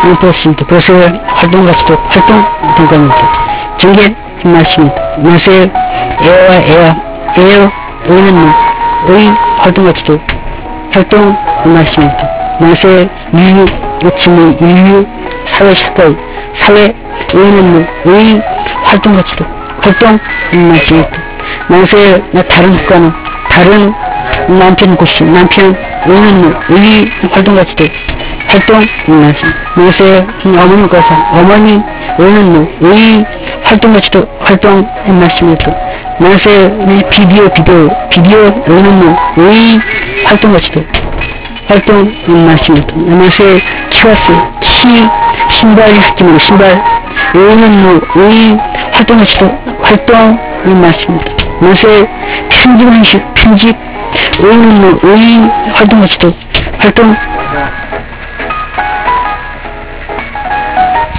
보았습니다. 보세요. 활동 가치도 활동 동감입니다. 전개 말씀입니다. 보세요. 에어 의는 의 활동 가치도 활동 말씀입니다. 보세요. 인류 욕심의 인류 사회社会 사회 의는 의 활동 가치도 활동 말씀입니다. 보세요. 다른 국가는 다른 남편 고시 남편 의는 의 활동 가치도 활동 말씀. 보세요. 어머니 가사 어머니 의는 의 활동 가치도 활동 말씀입니다. 보세요. 비디오 의는 의 활동 가치도 활동 말씀입니다. 보세요. 키워스 신발 시키는 신발 의는 의 활동 가치도 활동 말씀입니다. 보세요. 편집 의는 의 활동 가치도 활동